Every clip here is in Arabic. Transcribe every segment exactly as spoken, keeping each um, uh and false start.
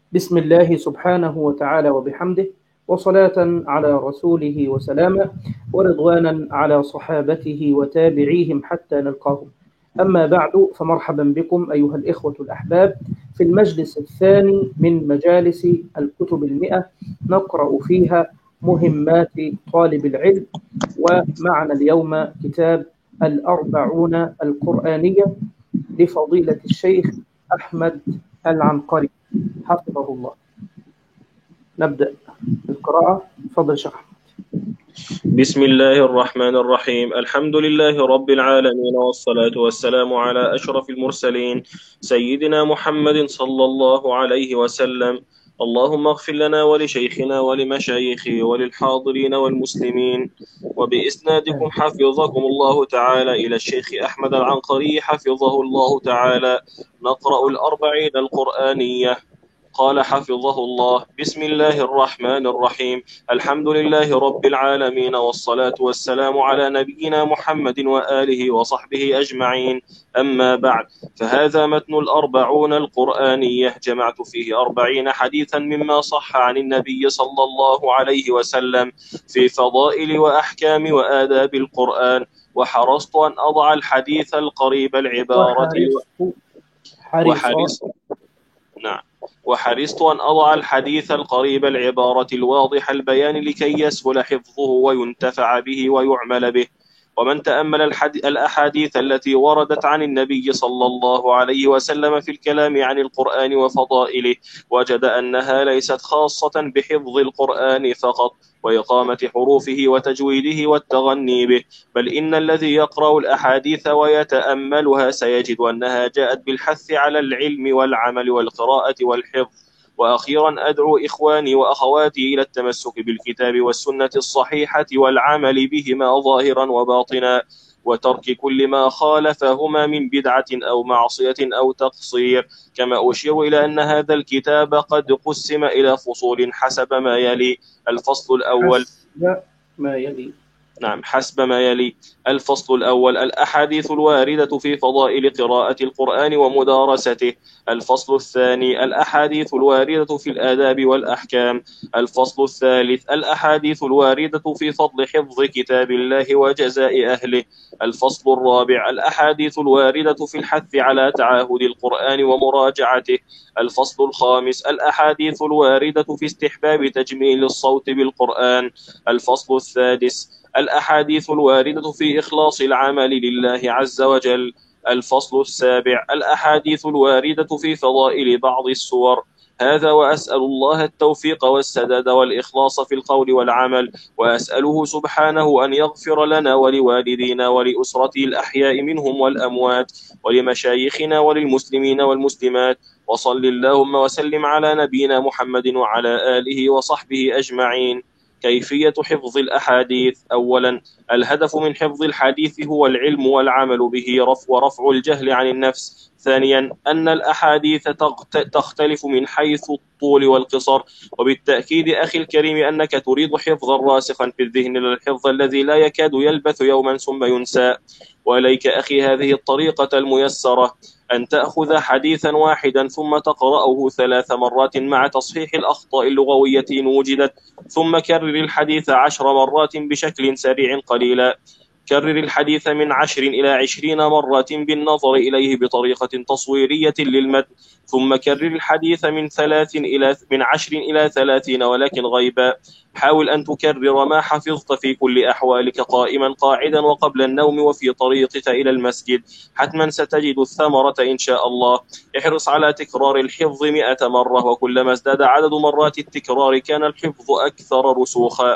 بسم الله سبحانه وتعالى وبحمده، وصلاة على رسوله وسلامه، ورضوانا على صحابته وتابعيهم حتى نلقاهم. أما بعد، فمرحبا بكم أيها الإخوة الأحباب في المجلس الثاني من مجالس الكتب المئة، نقرأ فيها مهمات طالب العلم. ومعنا اليوم كتاب الأربعون القرآنية لفضيلة الشيخ أحمد العنقري حفظه الله. نبدأ القراءة. تفضل شيخ أحمد. بسم الله الرحمن الرحيم. الحمد لله رب العالمين، والصلاة والسلام على أشرف المرسلين سيدنا محمد صلى الله عليه وسلم. اللهم اغفر لنا ولشيخنا ولمشايخه وللحاضرين والمسلمين. وبإسنادكم حفظكم الله تعالى إلى الشيخ أحمد العنقري حفظه الله تعالى نقرأ الأربعين القرآنية. قال حفظه الله: بسم الله الرحمن الرحيم. الحمد لله رب العالمين، والصلاة والسلام على نبينا محمد وآله وصحبه أجمعين. أما بعد، فهذا متن الأربعون القرآنية، جمعت فيه أربعين حديثا مما صح عن النبي صلى الله عليه وسلم في فضائل وأحكام وآداب القرآن، وحرصت أن أضع الحديث القريب العبارة وحرصت نعم وحرصت أن أضع الحديث القريب العبارة الواضح البيان لكي يسهل حفظه وينتفع به ويعمل به. ومن تأمل الأحاديث التي وردت عن النبي صلى الله عليه وسلم في الكلام عن القرآن وفضائله، وجد أنها ليست خاصة بحفظ القرآن فقط وإقامة حروفه وتجويده والتغني به، بل إن الذي يقرأ الأحاديث ويتأملها سيجد أنها جاءت بالحث على العلم والعمل والقراءة والحفظ. وأخيرا، أدعو إخواني وأخواتي إلى التمسك بالكتاب والسنة الصحيحة والعمل بهما ظاهرا وباطنا، وترك كل ما خالفهما من بدعة أو معصية أو تقصير. كما أشير إلى أن هذا الكتاب قد قسم إلى فصول حسب ما يلي. الفصل الأول حسب ما يلي نعم حسب ما يلي الفصل الأول: الأحاديث الواردة في فضائل قراءة القرآن ومدارسته. الفصل الثاني: الأحاديث الواردة في الآداب والأحكام. الفصل الثالث: الأحاديث الواردة في فضل حفظ كتاب الله وجزاء أهله. الفصل الرابع: الأحاديث الواردة في الحث على تعاهد القرآن ومراجعته. الفصل الخامس: الأحاديث الواردة في استحباب تجميل الصوت بالقرآن. الفصل السادس: الأحاديث الواردة في إخلاص العمل لله عز وجل. الفصل السابع: الأحاديث الواردة في فضائل بعض السور. هذا، وأسأل الله التوفيق والسداد والإخلاص في القول والعمل، وأسأله سبحانه أن يغفر لنا ولوالدينا ولأسرته الأحياء منهم والأموات، ولمشايخنا وللمسلمين والمسلمات. وصل اللهم وسلم على نبينا محمد وعلى آله وصحبه أجمعين. كيفية حفظ الأحاديث. أولا، الهدف من حفظ الحديث هو العلم والعمل به ورفع الجهل عن النفس. ثانيا، أن الأحاديث تختلف من حيث الطول والقصر، وبالتأكيد أخي الكريم أنك تريد حفظا راسخا في الذهن، للحفظ الذي لا يكاد يلبث يوما ثم ينسى. وإليك أخي هذه الطريقة الميسرة: أن تأخذ حديثا واحدا ثم تقرأه ثلاث مرات مع تصحيح الأخطاء اللغوية إن وجدت، ثم كرر الحديث عشر مرات بشكل سريع قليلا. كرر الحديث من عشر إلى عشرين مرة بالنظر إليه بطريقة تصويرية للمتن، ثم كرر الحديث من ثلاث إلى من عشر إلى ثلاثين ولكن غيبا. حاول أن تكرر ما حفظت في كل أحوالك، قائما قاعدا وقبل النوم وفي طريقك إلى المسجد، حتما ستجد الثمرة إن شاء الله. احرص على تكرار الحفظ مئة مرة، وكلما ازداد عدد مرات التكرار كان الحفظ أكثر رسوخا.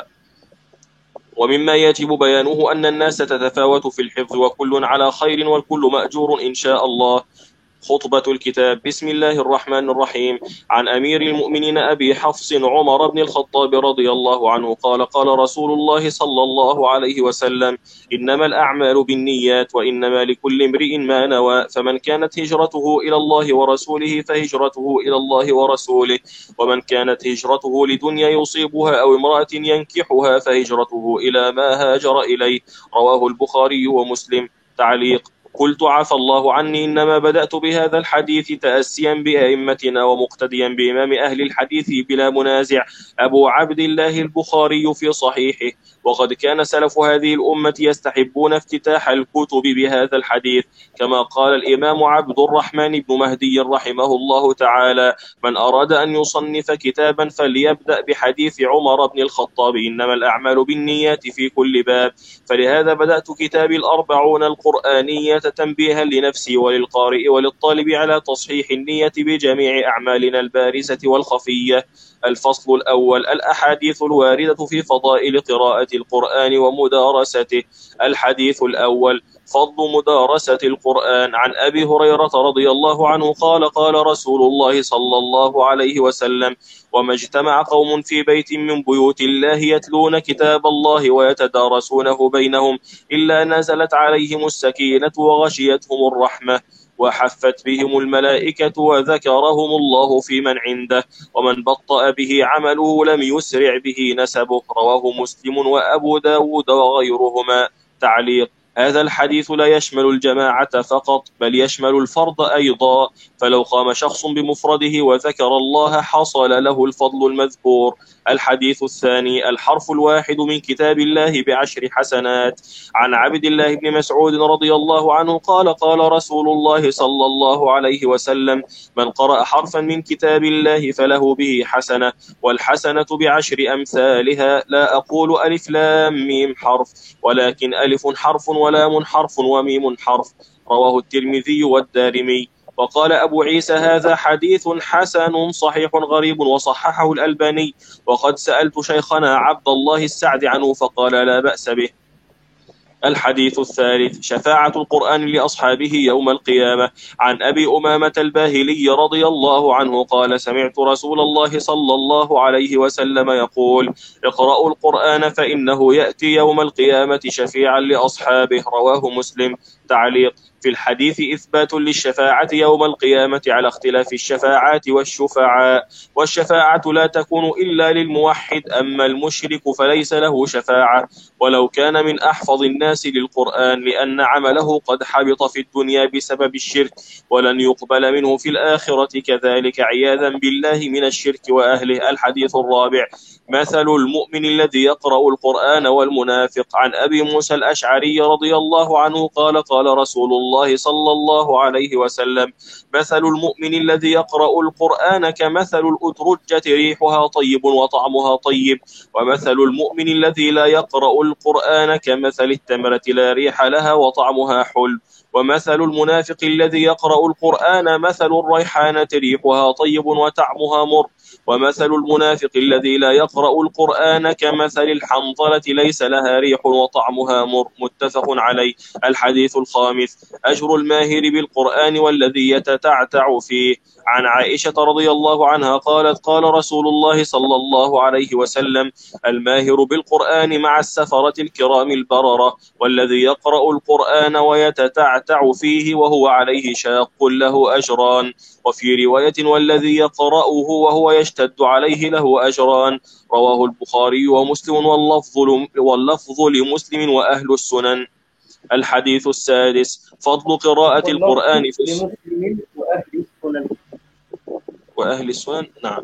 ومما يجب بيانه أن الناس تتفاوت في الحفظ، وكل على خير والكل مأجور إن شاء الله. خطبة الكتاب. بسم الله الرحمن الرحيم. عن أمير المؤمنين أبي حفص عمر بن الخطاب رضي الله عنه قال: قال رسول الله صلى الله عليه وسلم: إنما الأعمال بالنيات، وإنما لكل امرئ ما نوى، فمن كانت هجرته إلى الله ورسوله فهجرته إلى الله ورسوله، ومن كانت هجرته لدنيا يصيبها أو امرأة ينكحها فهجرته إلى ما هاجر إليه. رواه البخاري ومسلم. تعليق: قلت عفى الله عني، إنما بدأت بهذا الحديث تأسيا بأئمتنا ومقتديا بإمام أهل الحديث بلا منازع أبو عبد الله البخاري في صحيحه. وقد كان سلف هذه الأمة يستحبون افتتاح الكتب بهذا الحديث، كما قال الإمام عبد الرحمن بن مهدي رحمه الله تعالى: من أراد أن يصنف كتابا فليبدأ بحديث عمر بن الخطاب: إنما الأعمال بالنيات في كل باب. فلهذا بدأت كتابي الأربعون القرآنية تنبيها لنفسي وللقارئ وللطالب على تصحيح النية بجميع أعمالنا البارزة والخفية. الفصل الأول: الأحاديث الواردة في فضائل قراءة القرآن ومدارسته. الحديث الأول: فضل مدارسة القرآن. عن أبي هريرة رضي الله عنه قال: قال رسول الله صلى الله عليه وسلم: وما اجتمع قوم في بيت من بيوت الله يتلون كتاب الله ويتدارسونه بينهم إلا نزلت عليهم السكينة وغشيتهم الرحمة وحفت بهم الملائكة وذكرهم الله في من عنده، ومن بطأ به عمله لم يسرع به نسبه. رواه مسلم وأبو داود وغيرهما. تعليق: هذا الحديث لا يشمل الجماعة فقط، بل يشمل الفرد أيضا، فلو قام شخص بمفرده وذكر الله حصل له الفضل المذكور. الحديث الثاني: الحرف الواحد من كتاب الله بعشر حسنات. عن عبد الله بن مسعود رضي الله عنه قال: قال رسول الله صلى الله عليه وسلم: من قرأ حرفا من كتاب الله فله به حسنة، والحسنة بعشر أمثالها. لا أقول ألف لام ميم حرف، ولكن ألف حرف ولام حرف وميم حرف. رواه الترمذي والدارمي. وقال أبو عيسى: هذا حديث حسن صحيح غريب، وصححه الألباني. وقد سألت شيخنا عبد الله السعد عنه فقال لا بأس به. الحديث الثالث: شفاعة القرآن لأصحابه يوم القيامة. عن أبي أمامة الباهلي رضي الله عنه قال: سمعت رسول الله صلى الله عليه وسلم يقول: اقرأوا القرآن فإنه يأتي يوم القيامة شفيعا لأصحابه. رواه مسلم. تعليق: في الحديث إثبات للشفاعة يوم القيامة على اختلاف الشفاعات والشفعاء، والشفاعة لا تكون إلا للموحد، أما المشرك فليس له شفاعة ولو كان من أحفظ الناس للقرآن، لأن عمله قد حبط في الدنيا بسبب الشرك ولن يقبل منه في الآخرة كذلك، عياذا بالله من الشرك وأهله. الحديث الرابع: مثل المؤمن الذي يقرأ القرآن والمنافق. عن أبي موسى الأشعري رضي الله عنه قال: قال رسول الله صلى الله عليه وسلم: مثل المؤمن الذي يقرأ القرآن كمثل الأترجة ريحها طيب وطعمها طيب، ومثل المؤمن الذي لا يقرأ القرآن كمثل التمرة لا ريح لها وطعمها حلو، ومثل المنافق الذي يقرأ القرآن مثل الريحانة ريحها طيب وطعمها مر، ومثل المنافق الذي لا يقرأ القرآن كمثل الحنظلة ليس لها ريح وطعمها مر. متفق عليه. الحديث الخامس: أجر الماهر بالقرآن والذي يتتعتع فيه. عن عائشة رضي الله عنها قالت: قال رسول الله صلى الله عليه وسلم: الماهر بالقرآن مع السفرة الكرام البررة، والذي يقرأ القرآن ويتتعتع فيه وهو عليه شاق له أجران. وفي رواية: والذي يقرأه وهو يشتد عليه له أجران. رواه البخاري ومسلم واللفظ واللفظ لمسلم وأهل السنن. الحديث السادس: فضل قراءة القرآن في لمسلم وأهل السنن. وأهل السنن. نعم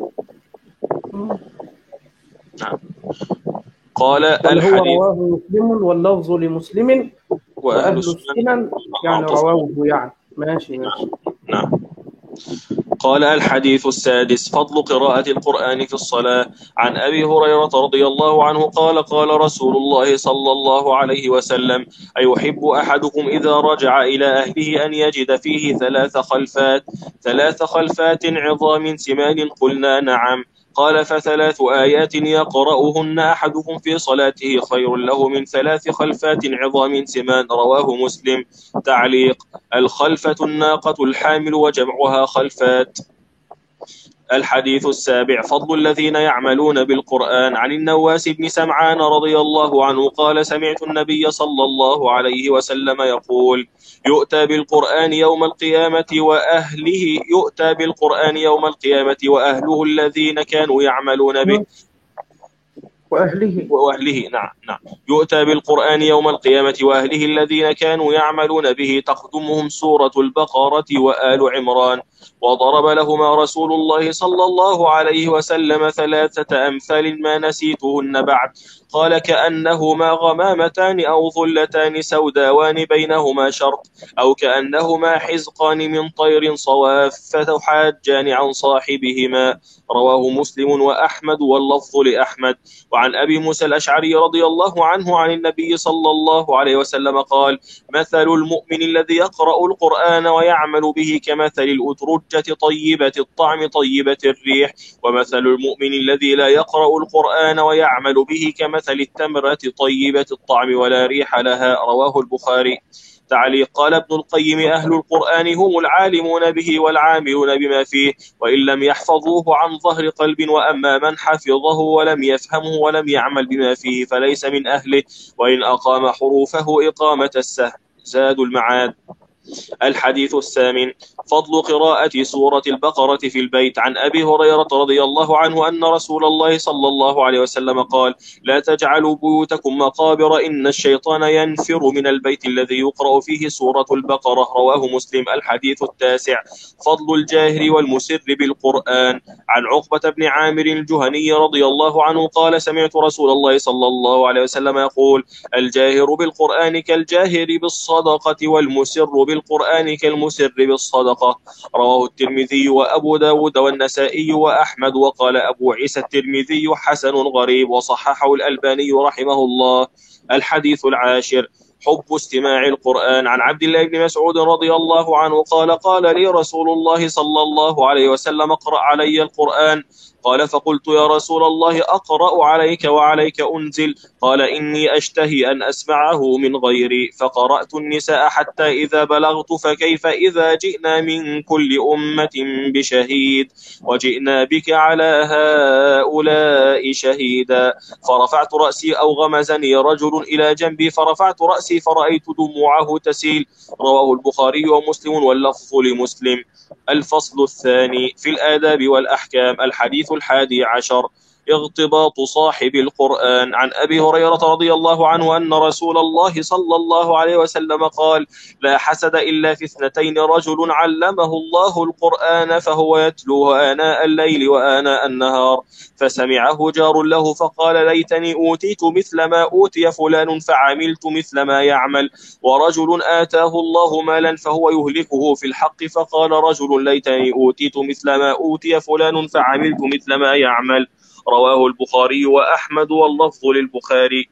نعم. قال: الحديث هو رواه مسلم واللفظ لمسلم وأهل السنن، يعني رواه يعني ماشي ماشي. نعم. قال: الحديث السادس: فضل قراءة القرآن في الصلاة. عن أبي هريرة رضي الله عنه قال: قال رسول الله صلى الله عليه وسلم: أيحب أحدكم إذا رجع إلى أهله أن يجد فيه ثلاث خلفات ثلاث خلفات عظام سمان؟ قلنا: نعم. قال: فثلاث آيات يقرأهن أحدكم في صلاته خير له من ثلاث خلفات عظام سمان. رواه مسلم. تعليق: الخلفة الناقة الحامل وجمعها خلفات. الحديث السابع: فضل الذين يعملون بالقرآن. عن النواس بن سمعان رضي الله عنه قال: سمعت النبي صلى الله عليه وسلم يقول: يؤتى بالقرآن يوم القيامة وأهله يؤتى بالقرآن يوم القيامة وأهله الذين كانوا يعملون به وأهله وأهله نعم نعم يؤتى بالقرآن يوم القيامة وأهله الذين كانوا يعملون به تخدمهم سورة البقرة وآل عمران. وضرب لهما رسول الله صلى الله عليه وسلم ثلاثة أمثال ما نسيتهن بعد. قال كأنهما غمامتان أو ظلتان سوداوان بينهما شرق، أو كأنهما حزقان من طير صواف فتحاجان عن صاحبهما. رواه مسلم وأحمد واللفظ لأحمد. وعن أبي موسى الأشعري رضي الله عنه عن النبي صلى الله عليه وسلم قال مثل المؤمن الذي يقرأ القرآن ويعمل به كمثل الأترجة طيبة الطعم طيبة الريح، ومثل المؤمن الذي لا يقرأ القرآن ويعمل به كمثل التمرة طيبة الطعم ولا ريح لها. رواه البخاري. تعليق. قال ابن القيم أهل القرآن هم العالمون به والعاملون بما فيه وإن لم يحفظوه عن ظهر قلب، وأما من حفظه ولم يفهمه ولم يعمل بما فيه فليس من أهله وإن أقام حروفه إقامة السهم. زاد المعاد. الحديث الثامن فضل قراءة سورة البقرة في البيت. عن أبي هريرة رضي الله عنه أن رسول الله صلى الله عليه وسلم قال لا تجعلوا بيوتكم مقابر إن الشيطان ينفر من البيت الذي يقرأ فيه سورة البقرة. رواه مسلم. الحديث التاسع فضل الجاهر والمسر بالقرآن. عن عقبة بن عامر الجهني رضي الله عنه قال سمعت رسول الله صلى الله عليه وسلم يقول الجاهر بالقرآن كالجاهر بالصدقة والمسر بالقرآن كالمسر بالصدقة. رواه الترمذي وأبو داود والنسائي وأحمد. وقال أبو عيسى الترمذي حسن غريب وصححه الألباني رحمه الله. الحديث العاشر حب استماع القرآن. عن عبد الله بن مسعود رضي الله عنه قال قال لي رسول الله صلى الله عليه وسلم اقرأ علي القرآن. قال فقلت يا رسول الله أقرأ عليك وعليك أنزل؟ قال إني أشتهي أن أسمعه من غيري. فقرأت النساء حتى إذا بلغت فكيف إذا جئنا من كل أمة بشهيد وجئنا بك على هؤلاء شهيدا. فرفعت رأسي أو غمزني رجل إلى جنبي فرفعت رأسي فرأيت دموعه تسيل. رواه البخاري ومسلم واللفظ لمسلم. الفصل الثاني في الآداب والأحكام. الحديث الحادي عشر اغتباط صاحب القرآن. عن أبي هريرة رضي الله عنه أن رسول الله صلى الله عليه وسلم قال لا حسد إلا في اثنتين رجل علمه الله القرآن فهو يتلوه آناء الليل وآناء النهار فسمعه جار له فقال ليتني أوتيت مثل ما أوتي فلان فعملت مثل ما يعمل. ورجل آتاه الله مالا فهو يهلكه في الحق فقال رجل ليتني أوتيت مثل ما أوتي فلان فعملت مثل ما يعمل. رواه البخاري وأحمد واللفظ للبخاري.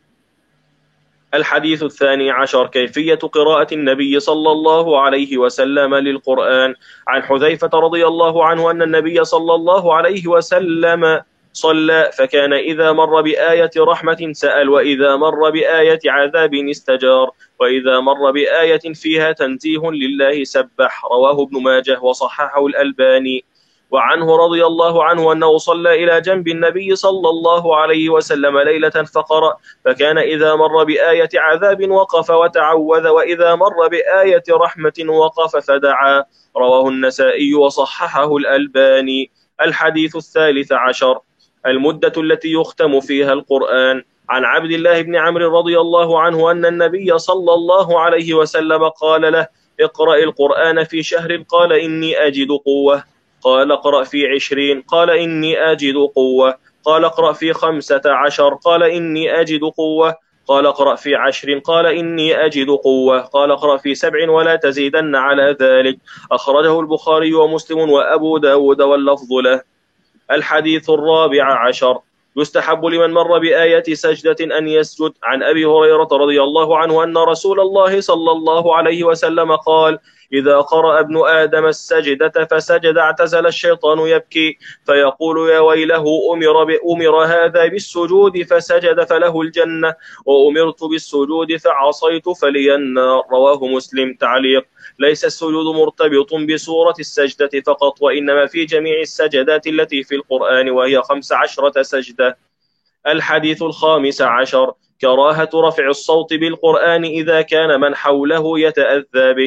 الحديث الثاني عشر كيفية قراءة النبي صلى الله عليه وسلم للقرآن. عن حذيفة رضي الله عنه أن النبي صلى الله عليه وسلم صلى فكان إذا مر بآية رحمة سأل وإذا مر بآية عذاب استجار وإذا مر بآية فيها تنزيه لله سبح. رواه ابن ماجه وصححه الألباني. وعنه رضي الله عنه أنه صلى إلى جنب النبي صلى الله عليه وسلم ليلة فقرأ فكان إذا مر بآية عذاب وقف وتعوذ وإذا مر بآية رحمة وقف فدعا. رواه النسائي وصححه الألباني. الحديث الثالث عشر المدة التي يختم فيها القرآن. عن عبد الله بن عمرو رضي الله عنه أن النبي صلى الله عليه وسلم قال له اقرأ القرآن في شهر قال إني أجد قوة. قال اقرأ في عشرين قال إني أجد قوة. قال اقرأ في خمسة عشر قال إني أجد قوة. قال اقرأ في عشر قال إني أجد قوة. قال اقرأ في سبع ولا تزيدن على ذلك. أخرجه البخاري ومسلم وأبو داود واللفظ له. الحديث الرابع عشر يستحب لمن مر بآية سجدة أن يسجد. عن أبي هريرة رضي الله عنه أن رسول الله صلى الله عليه وسلم قال إذا قرأ ابن آدم السجدة فسجد اعتزل الشيطان يبكي فيقول يا ويله أمر, أمر هذا بالسجود فسجد فله الجنة وأمرت بالسجود فعصيت فلي النار. رواه مسلم. تعليق ليس السجود مرتبط بسورة السجدة فقط وإنما في جميع السجدات التي في القرآن وهي خمس عشرة سجدة. الحديث الخامس عشر كراهة رفع الصوت بالقرآن إذا كان من حوله يتأذى به.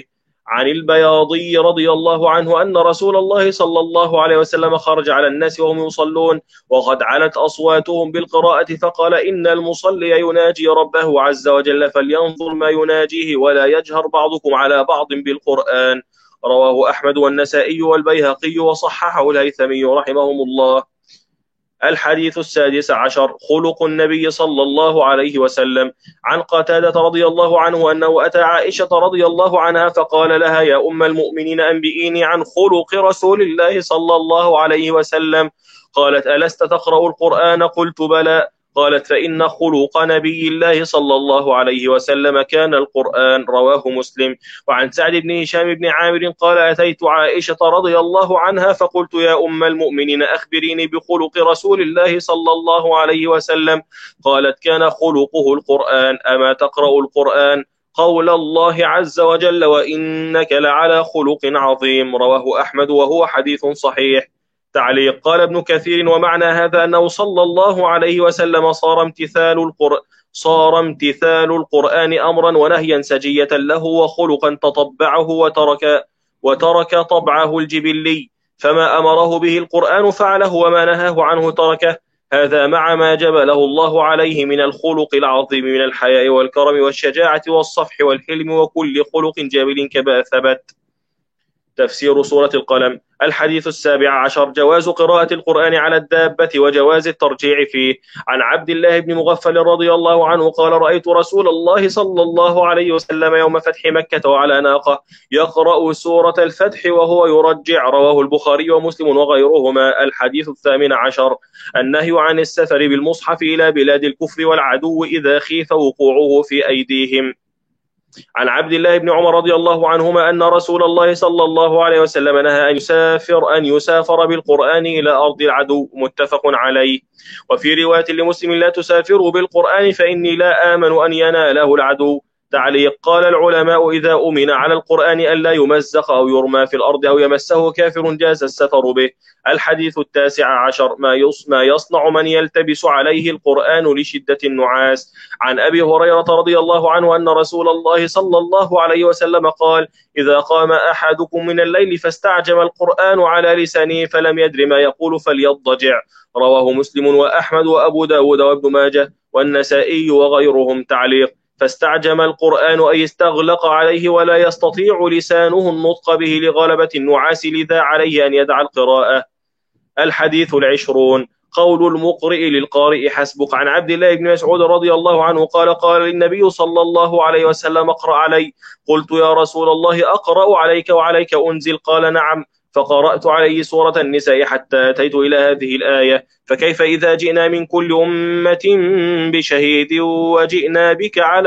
عن البياضي رضي الله عنه أن رسول الله صلى الله عليه وسلم خرج على الناس وهم يصلون وقد علت أصواتهم بالقراءة فقال إن المصلي يناجي ربه عز وجل فلينظر ما يناجيه ولا يجهر بعضكم على بعض بالقرآن. رواه أحمد والنسائي والبيهقي وصححه الهيثمي رحمهم الله. الحديث السادس عشر خلق النبي صلى الله عليه وسلم. عن قتادة رضي الله عنه أنه أتى عائشة رضي الله عنها فقال لها يا أم المؤمنين أنبئيني عن خلق رسول الله صلى الله عليه وسلم. قالت ألست تقرأ القرآن؟ قلت بلى. قالت فإن خلق نبي الله صلى الله عليه وسلم كان القرآن. رواه مسلم. وعن سعد بن هشام بن عامر قال أتيت عائشة رضي الله عنها فقلت يا أم المؤمنين أخبريني بخلق رسول الله صلى الله عليه وسلم. قالت كان خلقه القرآن. أما تقرأ القرآن؟ قول الله عز وجل وإنك لعلى خلق عظيم. رواه أحمد وهو حديث صحيح. تعليق. قال ابن كثير ومعنى هذا أنه صلى الله عليه وسلم صار امتثال القرآن صار امتثال القرآن أمرا ونهيا سجية له وخلقا تطبعه وترك وترك طبعه الجبلي، فما أمره به القرآن فعله وما نهاه عنه تركه. هذا مع ما جبله الله عليه من الخلق العظيم من الحياء والكرم والشجاعة والصفح والحلم وكل خلق جبل كما ثبت. تفسير سورة القلم. الحديث السابع عشر جواز قراءة القرآن على الدابة وجواز الترجيع فيه. عن عبد الله بن مغفل رضي الله عنه قال رأيت رسول الله صلى الله عليه وسلم يوم فتح مكة وعلى ناقة يقرأ سورة الفتح وهو يرجع. رواه البخاري ومسلم وغيرهما. الحديث الثامن عشر النهي عن السفر بالمصحف إلى بلاد الكفر والعدو إذا خيف وقوعه في أيديهم. عن عبد الله بن عمر رضي الله عنهما أن رسول الله صلى الله عليه وسلم نهى أن يسافر أن يسافر بالقرآن إلى أرض العدو. متفق عليه. وفي رواية لمسلم لا تسافروا بالقرآن فإني لا آمن أن يناله العدو. تعليق. قال العلماء إذا أمن على القرآن ألا يمزق أو يرمى في الأرض أو يمسه كافر جاز السفر به. الحديث التاسع عشر ما يصنع من يلتبس عليه القرآن لشدة النعاس. عن أبي هريرة رضي الله عنه أن رسول الله صلى الله عليه وسلم قال إذا قام أحدكم من الليل فاستعجم القرآن على لسانه فلم يدر ما يقول فليضجع. رواه مسلم وأحمد وأبو داود وابن ماجه والنسائي وغيرهم. تعليق. فاستعجم القرآن أي استغلق عليه ولا يستطيع لسانه النطق به لغلبة النعاس لذا عليه أن يدع القراءة. الحديث العشرون قول المقرئ للقارئ حسبك. عن عبد الله بن مسعود رضي الله عنه قال قال للنبي صلى الله عليه وسلم اقرأ علي. قلت يا رسول الله أقرأ عليك وعليك أنزل؟ قال نعم. فقرأت عليه سورة النساء حتى أتيت إلى هذه الآية فكيف إذا جئنا من كل أمة بشهيد وجئنا بك على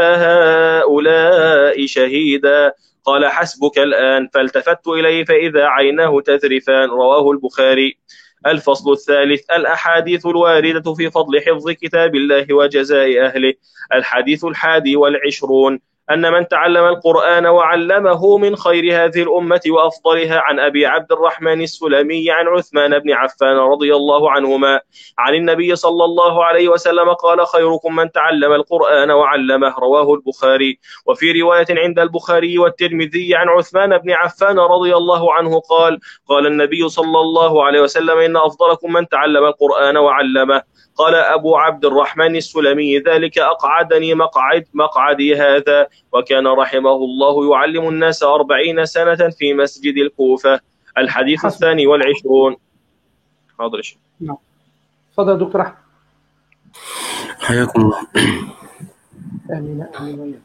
هؤلاء شهيدا. قال حسبك الآن. فالتفت إليه فإذا عيناه تذرفان. رواه البخاري. الفصل الثالث الأحاديث الواردة في فضل حفظ كتاب الله وجزاء أهله. الحديث الحادي والعشرون أن من تعلم القرآن وعلمه من خير هذه الأمة وأفضلها. عن أبي عبد الرحمن السلمي عن عثمان بن عفان رضي الله عنهما عن النبي صلى الله عليه وسلم قال خيركم من تعلم القرآن وعلمه. رواه البخاري. وفي رواية عند البخاري والترمذي عن عثمان بن عفان رضي الله عنه قال قال النبي صلى الله عليه وسلم إن أفضلكم من تعلم القرآن وعلمه. قال أبو عبد الرحمن السلمي ذلك أقعدني مقعد مقعدي هذا وكان رحمه الله يعلم الناس أربعين سنة في مسجد الكوفة. الحديث حسن. الثاني والعشرون. حاضر شيء. نعم. تفضل دكتور أحمد. حياكم الله. آمين آمين.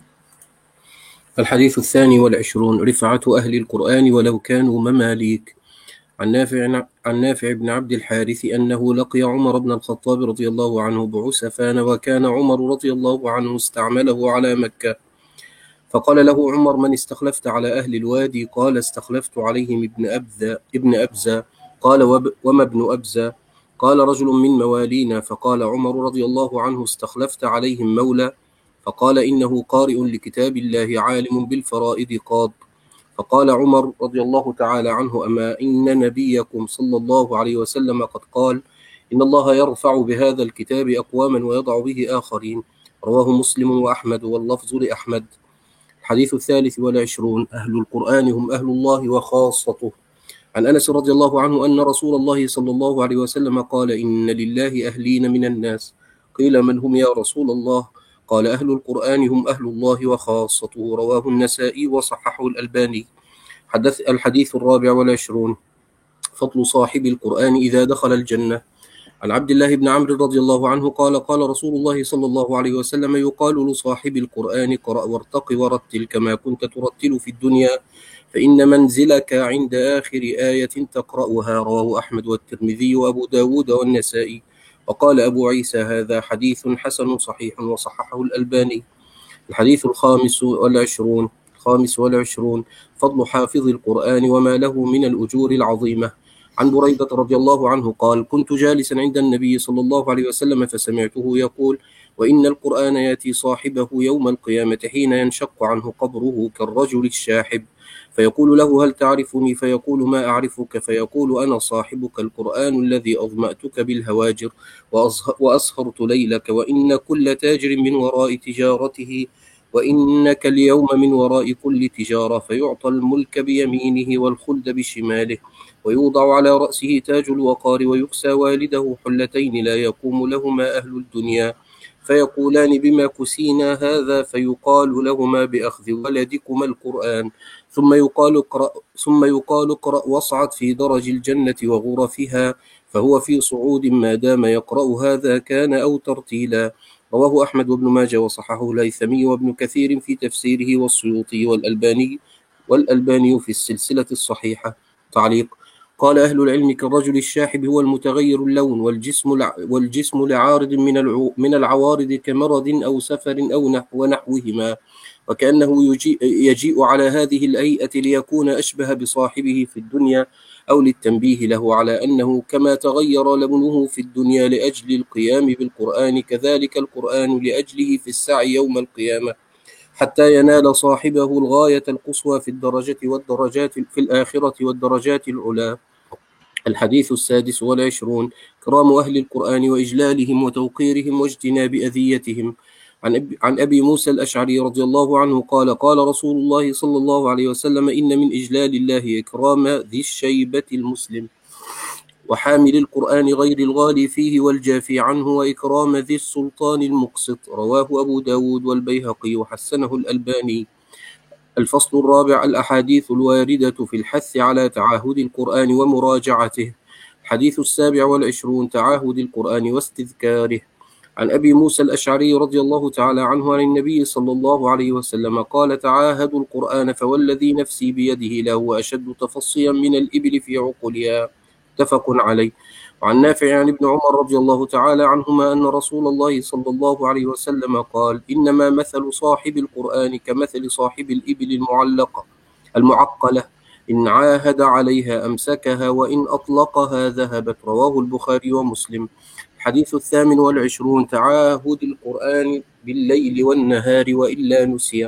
الحديث الثاني والعشرون رفعة أهل القرآن ولو كانوا مماليك. عن نافع عن نافع بن عبد الحارث أنه لقي عمر بن الخطاب رضي الله عنه بعسفان وكان عمر رضي الله عنه استعمله على مكة فقال له عمر من استخلفت على أهل الوادي؟ قال استخلفت عليهم ابن أبذا ابن أبزة. قال وما ابن أبزة؟ قال رجل من موالينا. فقال عمر رضي الله عنه استخلفت عليهم مولى؟ فقال إنه قارئ لكتاب الله عالم بالفرائض قاض. فقال عمر رضي الله تعالى عنه أما إن نبيكم صلى الله عليه وسلم قد قال إن الله يرفع بهذا الكتاب أقواما ويضع به آخرين. رواه مسلم وأحمد واللفظ لأحمد. الحديث الثالث والعشرون: أهل القرآن هم أهل الله وخاصته. عن أنس رضي الله عنه أن رسول الله صلى الله عليه وسلم قال: إن لله أهلين من الناس. قيل: من هم يا رسول الله؟ قال: أهل القرآن هم أهل الله وخاصته. رواه النسائي وصححه الألباني. حدث الحديث الرابع والعشرون: فضل صاحب القرآن إذا دخل الجنة. عن عبد الله بن عمرو رضي الله عنه قال: قال رسول الله صلى الله عليه وسلم: يقال لصاحب القرآن: قرأ وارتق ورتل كما كنت ترتل في الدنيا، فإن منزلك عند آخر آية تقرأها. رواه أحمد والترمذي وأبو داود والنسائي. وقال أبو عيسى: هذا حديث حسن صحيح، وصححه الألباني. الحديث الخامس والعشرون الخامس والعشرون: فضل حافظ القرآن وما له من الأجور العظيمة. عن بريدة رضي الله عنه قال: كنت جالسا عند النبي صلى الله عليه وسلم فسمعته يقول: وإن القرآن يأتي صاحبه يوم القيامة حين ينشق عنه قبره كالرجل الشاحب، فيقول له: هل تعرفني؟ فيقول: ما أعرفك. فيقول: أنا صاحبك القرآن الذي أظمأتك بالهواجر وأسهرت ليلك، وإن كل تاجر من وراء تجارته، وإنك اليوم من وراء كل تجارة. فيعطى الملك بيمينه والخلد بشماله، ويوضع على رأسه تاج الوقار، ويكسى والده حلتين لا يقوم لهما أهل الدنيا، فيقولان: بما كسينا هذا؟ فيقال لهما: بأخذ ولدكما القرآن. ثم يقال اقرأ ثم يقال اقرأ واصعد في درج الجنة وغرفها، فهو في صعود ما دام يقرأ هذا كان أو ترتيلا. رواه أحمد وابن ماجه وصححه الهيثمي وابن كثير في تفسيره، والسيوطي والألباني والألباني في السلسلة الصحيحة. تعليق: قال أهل العلم: كالرجل الشاحب هو المتغير اللون، والجسم والجسم لعارض من من العوارض كمرض أو سفر أو نحو ونحوهما، وكأنه يجيء, يجيء على هذه الهيئة ليكون أشبه بصاحبه في الدنيا، أو للتنبيه له على أنه كما تغير لونه في الدنيا لأجل القيام بالقرآن، كذلك القرآن لأجله في السعي يوم القيامة، حتى ينال صاحبه الغاية القصوى في الدرجة والدرجات في الآخرة والدرجات العلى. الحديث السادس والعشرون: كرام أهل القرآن وإجلالهم وتوقيرهم واجتناب أذيتهم. عن أبي موسى الأشعري رضي الله عنه قال: قال رسول الله صلى الله عليه وسلم: إن من إجلال الله إكرام ذي الشيبة المسلم، وحامل القرآن غير الغالي فيه والجافي عنه، وإكرام ذي السلطان المقسط. رواه أبو داود والبيهقي وحسنه الألباني. الفصل الرابع: الأحاديث الواردة في الحث على تعاهد القرآن ومراجعته. الحديث السابع والعشرون: تعاهد القرآن واستذكاره. عن أبي موسى الأشعري رضي الله تعالى عنه عن النبي صلى الله عليه وسلم قال: تعاهدوا القرآن فوالذي نفسي بيده لهو أشد تفصيا من الإبل في عقولها. متفق عليه. وعن نافع عن ابن عمر رضي الله تعالى عنهما أن رسول الله صلى الله عليه وسلم قال: إنما مثل صاحب القرآن كمثل صاحب الإبل المعلقة المعقلة، إن عاهد عليها أمسكها، وإن أطلقها ذهبت. رواه البخاري ومسلم. الحديث الثامن والعشرون: تعاهد القرآن بالليل والنهار وإلا نسي.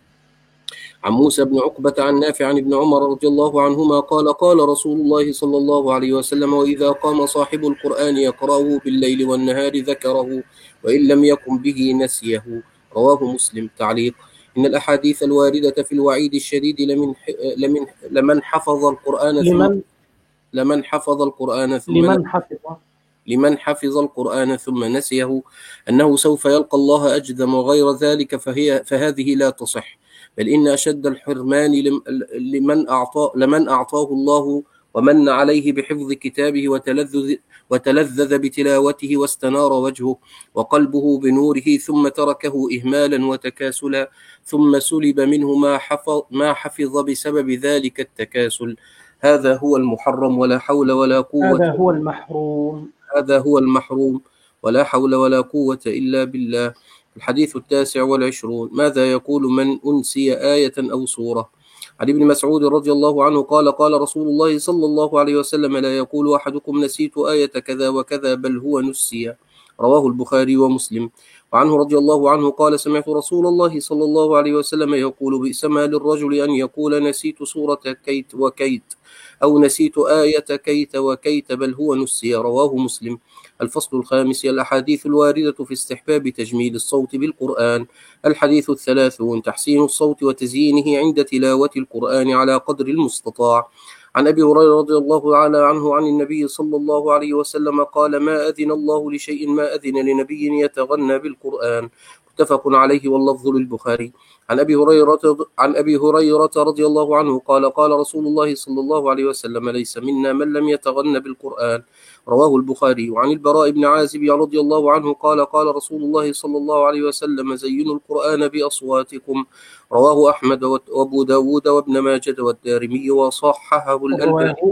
عن موسى بن عقبة عن نافع عن ابن عمر رضي الله عنهما قال: قال رسول الله صلى الله عليه وسلم: وإذا قام صاحب القرآن يقرأه بالليل والنهار ذكره، وإن لم يقم به نسيه. رواه مسلم. تعليق: إن الأحاديث الواردة في الوعيد الشديد لمن لمن لمن حفظ القرآن لمن لمن حفظ القرآن ثم لمن حفظ لمن حفظ القرآن ثم نسيه أنه سوف يلقى الله أجذم، وغير ذلك فهي فهذه لا تصح، بل إن أشد الحرمان لمن أعطاه لمن أعطاه الله ومن عليه بحفظ كتابه وتلذذ وتلذذ بتلاوته واستنار وجهه وقلبه بنوره، ثم تركه إهمالا وتكاسلا، ثم سلب منه ما حفظ, ما حفظ بسبب ذلك التكاسل. هذا هو المحرم ولا حول ولا قوة هذا هو المحروم هذا هو المحروم ولا حول ولا قوة إلا بالله. الحديث التاسع والعشرون: ماذا يقول من أنسي آية أو سورة؟ عن ابن مسعود رضي الله عنه قال: قال رسول الله صلى الله عليه وسلم: لا يقول أحدكم نسيت آية كذا وكذا، بل هو نسي. رواه البخاري ومسلم. وعنه رضي الله عنه قال: سمعت رسول الله صلى الله عليه وسلم يقول: بئس ما للرجل أن يقول نسيت سورة كيت وكيت، أو نسيت آية كيت وكيت، بل هو نسي. رواه مسلم. الفصل الخامس الأحاديث الواردة في استحباب تجميل الصوت بالقرآن. الحديث الثلاثون تحسين الصوت وتزيينه عند تلاوة القرآن على قدر المستطاع. عن أبي هريرة رضي الله تعالى عنه عن النبي صلى الله عليه وسلم قال: ما أذن الله لشيء ما أذن لنبي يتغنى بالقرآن. متفق عليه واللفظ للبخاري. عن أبي هريرة عن أبي هريرة رضي الله عنه قال: قال رسول الله صلى الله عليه وسلم: ليس منا من لم يتغنى بالقرآن. رواه البخاري. وعن البراء بن عازب رضي الله عنه قال: قال رسول الله صلى الله عليه وسلم: زينوا القرآن بأصواتكم. رواه أحمد وأبو داود وابن ماجه والدارمي وصححه الألباني.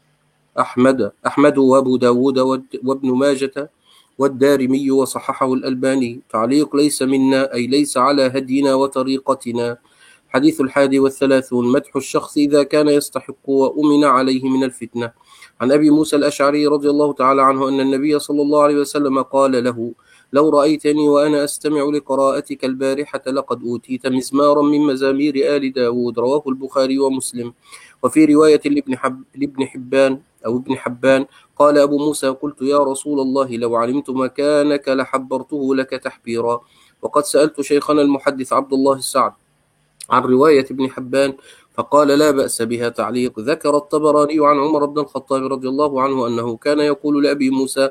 أحمد أحمد وأبو داود وابن ماجه والدارمي وصححه الألباني. تعليق: ليس منا أي ليس على هدينا وطريقتنا. حديث الحادي والثلاثون مدح الشخص إذا كان يستحق وأمن عليه من الفتنة. عن أبي موسى الأشعري رضي الله تعالى عنه أن النبي صلى الله عليه وسلم قال له: لو رأيتني وأنا أستمع لقراءتك البارحة لقد أوتيت مزمارا من مزامير آل داود. رواه البخاري ومسلم. وفي رواية لابن, حب لابن حبان أو ابن حبان قال أبو موسى: قلت يا رسول الله لو علمت مكانك لحبرته لك تحبيرا. وقد سألت شيخنا المحدث عبد الله السعد عن رواية ابن حبان فقال: لا بأس بها. تعليق: ذكر الطبراني عن عمر بن الخطاب رضي الله عنه أنه كان يقول لأبي موسى: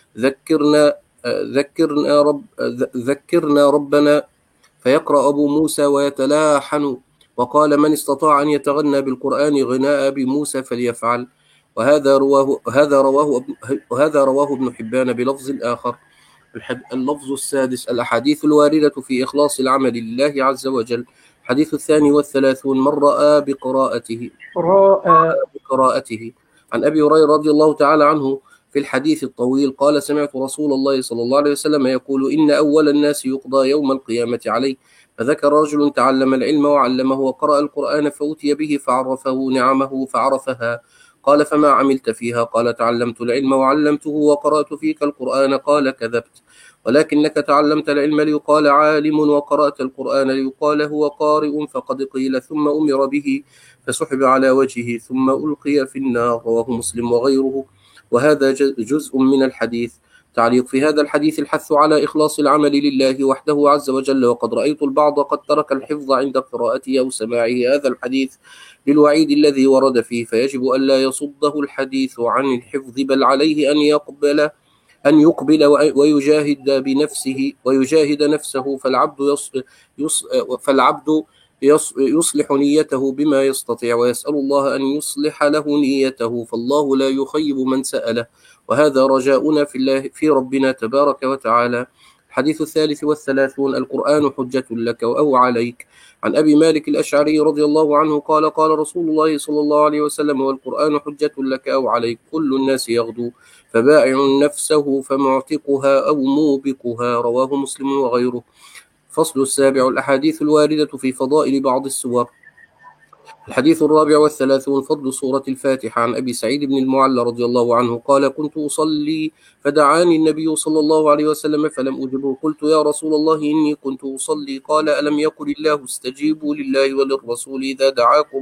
ذكرنا ذكرنا رب ذكرنا ربنا، فيقرأ أبو موسى ويتلاحن. وقال: من استطاع أن يتغنى بالقرآن غناء أبي موسى فليفعل. وهذا رواه هذا رواه وهذا رواه ابن حبان بلفظ الآخر. اللفظ السادس الأحاديث الواردة في إخلاص العمل لله عز وجل. الحديث الثاني والثلاثون من رأى بقراءته رأى بقراءته. عن أبي هريرة رضي الله تعالى عنه في الحديث الطويل قال: سمعت رسول الله صلى الله عليه وسلم يقول: إن أول الناس يقضى يوم القيامة عليه. فذكر رجل تعلم العلم وعلمه وقرأ القرآن فأوتي به فعرفه نعمه فعرفها. قال: فما عملت فيها؟ قال: تعلمت العلم وعلمته وقرأت فيك القرآن. قال: كذبت، ولكنك تعلمت العلم ليقال عالم، وقرأت القرآن ليقال هو قارئ. فقد قيل ثم أمر به فسحب على وجهه ثم ألقي في النار. رواه مسلم وغيره. وهذا جزء من الحديث. تعليق: في هذا الحديث الحث على إخلاص العمل لله وحده عز وجل. وقد رأيت البعض قد ترك الحفظ عند قراءته أو سماعه هذا الحديث للوعيد الذي ورد فيه، فيجب أن لا يصده الحديث عن الحفظ، بل عليه أن يقبل أن يقبل ويجاهد بنفسه ويجاهد نفسه. فالعبد يص يص فالعبد يصلح نيته بما يستطيع، ويسأل الله أن يصلح له نيته، فالله لا يخيب من سأله. وهذا رجاؤنا في الله في ربنا تبارك وتعالى. الحديث الثالث والثلاثون القرآن حجة لك أو عليك. عن أبي مالك الأشعري رضي الله عنه قال: قال رسول الله صلى الله عليه وسلم: والقرآن حجة لك أو عليك. كل الناس يغدو، فبائع نفسه فمعتقها أو موبقها. رواه مسلم وغيره. فصل السابع الأحاديث الواردة في فضائل بعض السور. الحديث الرابع والثلاثون فضل سورة الفاتحة. عن أبي سعيد بن المعلى رضي الله عنه قال: كنت أصلي فدعاني النبي صلى الله عليه وسلم فلم أجبه. قلت: يا رسول الله إني كنت أصلي. قال: ألم يقل الله استجيبوا لله وللرسول إذا دعاكم؟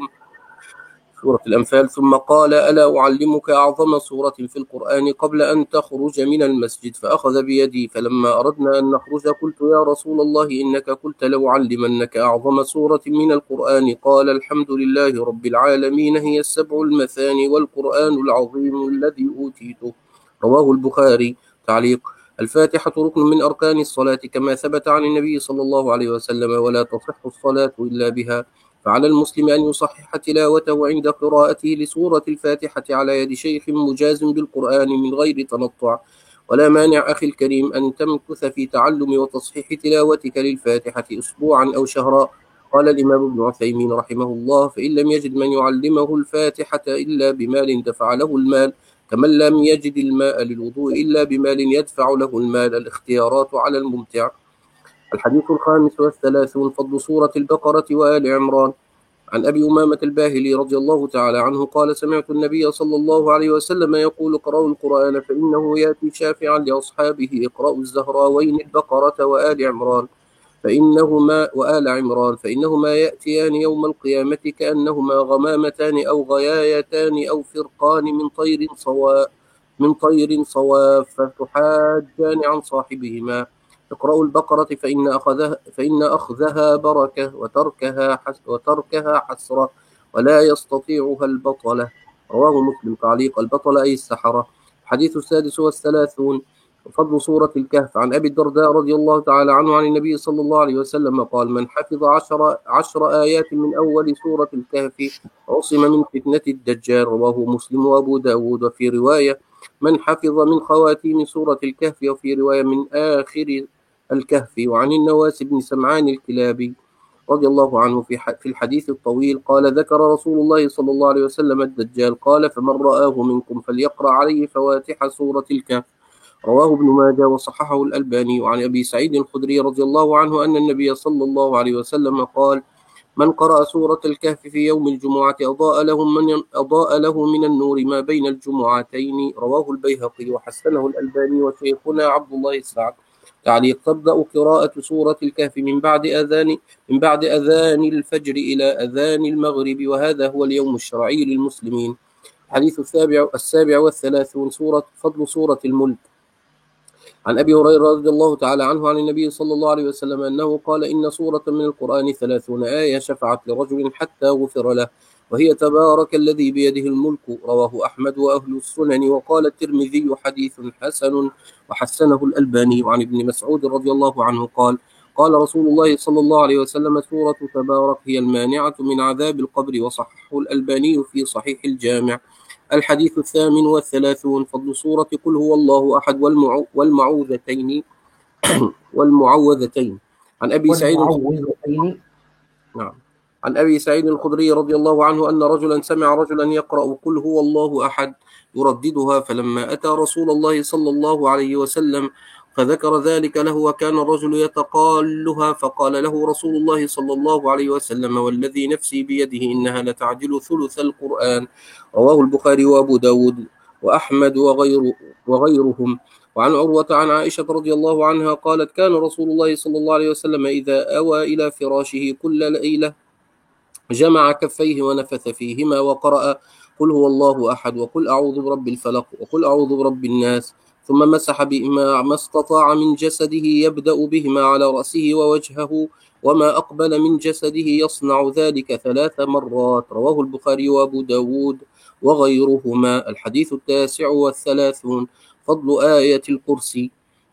سورة الأنفال. ثم قال: ألا أعلمك أعظم سورة في القرآن قبل أن تخرج من المسجد؟ فأخذ بيدي، فلما أردنا أن نخرج قلت: يا رسول الله إنك قلت لأعلمنك أعظم سورة من القرآن. قال: الحمد لله رب العالمين، هي السبع المثاني والقرآن العظيم الذي أوتيته. رواه البخاري. تعليق: الفاتحة ركن من أركان الصلاة كما ثبت عن النبي صلى الله عليه وسلم، ولا تصح الصلاة إلا بها. فعلى المسلم أن يصحح تلاوته عند قراءته لسورة الفاتحة على يد شيخ مجاز بالقرآن من غير تنطع. ولا مانع أخي الكريم أن تمكث في تعلم وتصحيح تلاوتك للفاتحة أسبوعا أو شهرا. قال الإمام ابن عثيمين رحمه الله: فإن لم يجد من يعلمه الفاتحة إلا بمال دفع له المال، كمن لم يجد الماء للوضوء إلا بمال يدفع له المال. الاختيارات على الممتع. الحديث الخامس والثلاثون فضل سورة البقرة وآل عمران. عن أبي أمامة الباهلي رضي الله تعالى عنه قال: سمعت النبي صلى الله عليه وسلم يقول: اقرأوا القرآن فإنه يأتي شافعا لأصحابه. اقرأوا الزهراوين البقرة وآل عمران فإنهما وآل عمران فإنهما يأتيان يوم القيامة كأنهما غمامتان أو غيايتان أو فرقان من طير صواء. من طير صواف فتحاجان عن صاحبهما. اقرأوا البقرة فإن أخذها, فإن أخذها بركة وتركها, حس وتركها حسرة ولا يستطيعها البطلة. رواه مسلم تعليق. البطلة أي السحرة. الحديث السادس والثلاثون فضل سورة الكهف. عن أبي الدرداء رضي الله تعالى عنه عن النبي صلى الله عليه وسلم قال: من حفظ عشر, عشر آيات من أول سورة الكهف عصم من فتنة الدجال. رواه مسلم وأبو داود. وفي رواية: من حفظ من خواتيم سورة الكهف، وفي رواية: من آخر الكهف. وعن النواس بن سمعان الكلابي رضي الله عنه في في الحديث الطويل قال: ذكر رسول الله صلى الله عليه وسلم الدجال قال: فمن رآه منكم فليقرأ عليه فواتح سورة الكهف. رواه ابن ماجه وصححه الألباني. وعن أبي سعيد الخدري رضي الله عنه أن النبي صلى الله عليه وسلم قال: من قرأ سورة الكهف في يوم الجمعة أضاء له من أضاء له من النور ما بين الجمعتين. رواه البيهقي وحسنه الألباني وشيخنا عبد الله السعد. تعليق: تبدأ قراءة سورة الكهف من بعد أذان من بعد أذان الفجر إلى أذان المغرب، وهذا هو اليوم الشرعي للمسلمين. الحديث السابع السابع والثلاثون سورة فضل سورة الملك. عن أبي هريرة رضي الله تعالى عنه عن النبي صلى الله عليه وسلم أنه قال: إن سورة من القرآن ثلاثون آية شفعت لرجل حتى غفر له، وهي تبارك الذي بيده الملك. رواه أحمد وأهل السنن. وقال الترمذي: حديث حسن، وحسنه الألباني. وعن ابن مسعود رضي الله عنه قال: قال رسول الله صلى الله عليه وسلم: سورة تبارك هي المانعة من عذاب القبر. وصححه الألباني في صحيح الجامع. الحديث الثامن والثلاثون فضل سورة قل هو الله أحد والمعو والمعوذتين والمعوذتين. عن أبي سعيد والمعوذتين. نعم. عن أبي سعيد الخدري رضي الله عنه أن رجلا سمع رجلا يقرأ قل هو الله أحد يرددها، فلما أتى رسول الله صلى الله عليه وسلم فذكر ذلك له، وكان الرجل يتقالها، فقال له رسول الله صلى الله عليه وسلم: والذي نفسي بيده إنها لتعدل ثلث القرآن. رواه البخاري وأبو داود وأحمد وغير وغيرهم. وعن عروة عن عائشة رضي الله عنها قالت: كان رسول الله صلى الله عليه وسلم إذا أوى إلى فراشه كل ليلة جمع كفيه ونفث فيهما وقرأ قل هو الله أحد وقل أعوذ برب الفلق وقل أعوذ برب الناس، ثم مسح بهما ما استطاع من جسده يبدأ بهما على رأسه ووجهه وما أقبل من جسده يصنع ذلك ثلاث مرات. رواه البخاري وأبو داود وغيرهما. الحديث التاسع والثلاثون فضل آية الكرسي.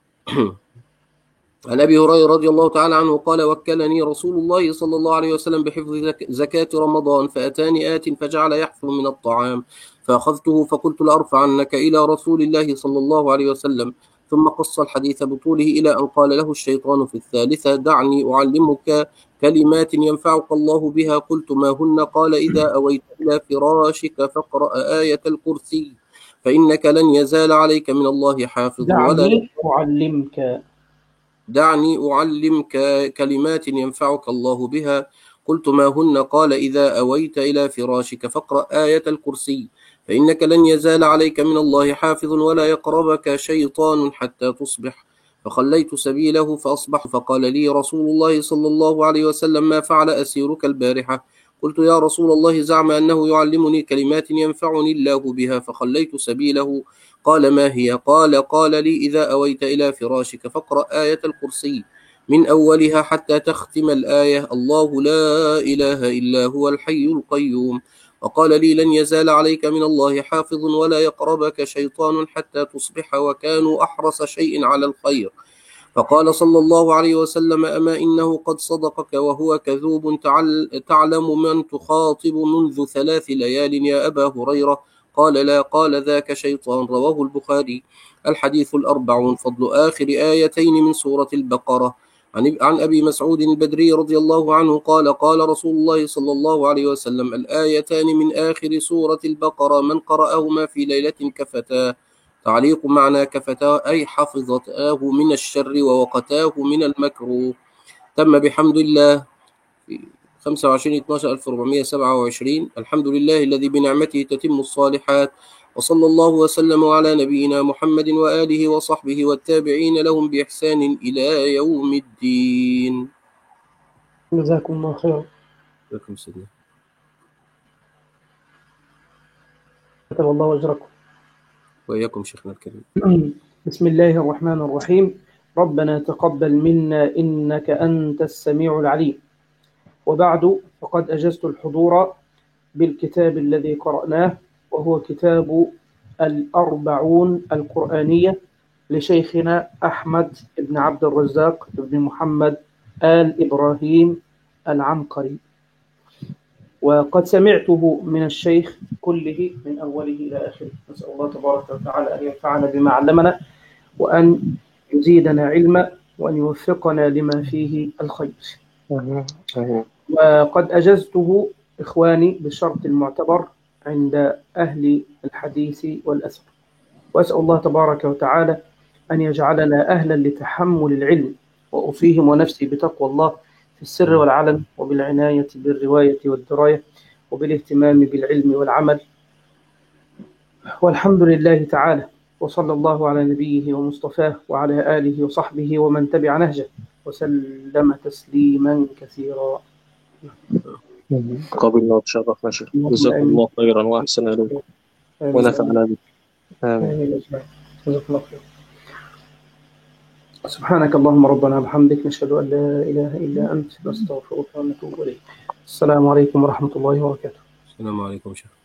عن أبي هريرة رضي الله تعالى عنه قال: وكلني رسول الله صلى الله عليه وسلم بحفظ زكاة رمضان، فأتاني آت فجعل يحفظ من الطعام، فأخذته فقلت لأرفعنك إلى رسول الله صلى الله عليه وسلم، ثم قص الحديث بطوله إلى أن قال له الشيطان في الثالثة: دعني أعلمك كلمات ينفعك الله بها. قلت: ما هن؟ قال: إذا أويت إلى فراشك فاقرأ آية الكرسي فإنك لن يزال عليك من الله حافظ. دعني أعلمك دعني أعلمك كلمات ينفعك الله بها. قلت: ما هن؟ قال: إذا أويت إلى فراشك فاقرأ آية الكرسي فإنك لن يزال عليك من الله حافظ ولا يقربك شيطان حتى تصبح. فخليت سبيله فأصبح، فقال لي رسول الله صلى الله عليه وسلم: ما فعل أسيرك البارحة؟ قلت: يا رسول الله، زعم أنه يعلمني كلمات ينفعني الله بها. فخليت سبيله. قال: ما هي؟ قال: قال لي: إذا أويت إلى فراشك فاقرأ آية الكرسي من أولها حتى تختم الآية: الله لا إله إلا هو الحي القيوم. وقال لي: لن يزال عليك من الله حافظ ولا يقربك شيطان حتى تصبح، وكانوا أحرص شيء على الخير. فقال صلى الله عليه وسلم: أما إنه قد صدقك وهو كذوب، تعلم من تخاطب منذ ثلاث ليال يا أبا هريرة؟ قال: لا. قال: ذاك شيطان. رواه البخاري. الحديث الأربعون فضل آخر آيتين من سورة البقرة. عن أبي مسعود البدري رضي الله عنه قال: قال رسول الله صلى الله عليه وسلم: الآيتان من آخر سورة البقرة من قرأهما في ليلة كفتاه. تعليق: معنى كفتاه أي حفظتاه من الشر ووقتاه من المكروه. تم بحمد الله في خمسة وعشرين اثنا عشر ألف وأربعمائة وسبعة وعشرين. الحمد لله الذي بنعمته تتم الصالحات، وصلى الله وسلم على نبينا محمد وآله وصحبه والتابعين لهم بإحسان إلى يوم الدين. جزاكم الله خيرا. جزاكم سيدنا. كتب الله أجركم. وإياكم شيخنا الكريم. بسم الله الرحمن الرحيم. ربنا تقبل منا إنك أنت السميع العليم. وبعد، فقد أجزت الحضور بالكتاب الذي قرأناه، وهو كتاب الأربعون القرآنية لشيخنا أحمد بن عبد الرزاق بن محمد آل إبراهيم العنقري. وقد سمعته من الشيخ كله من أوله إلى آخره. نسأل الله تبارك وتعالى أن ينفعنا بما علمنا، وأن يزيدنا علما، وأن يوفقنا لما فيه الخير. وقد أجزته إخواني بالشرط المعتبر عند أهل الحديث والأثر، وأسأل الله تبارك وتعالى أن يجعلنا أهلا لتحمل العلم، وأوصيهم ونفسي بتقوى الله في السر والعلن، وبالعناية بالرواية والدراية، وبالاهتمام بالعلم والعمل. والحمد لله تعالى، وصلى الله على نبيه ومصطفاه وعلى آله وصحبه ومن تبع نهجه، وسلم تسليما كثيرا. قبلنا وتشرفنا شيخ، جزاكم الله خيرا وأحسن إليكم ونفعنا بك. آمين. جزاك الله خير. سبحانك اللهم ربنا وبحمدك، نشهد أن لا إله إلا أنت، نستغفرك ونتوب إليك. السلام عليكم ورحمة الله وبركاته. السلام عليكم شيخ.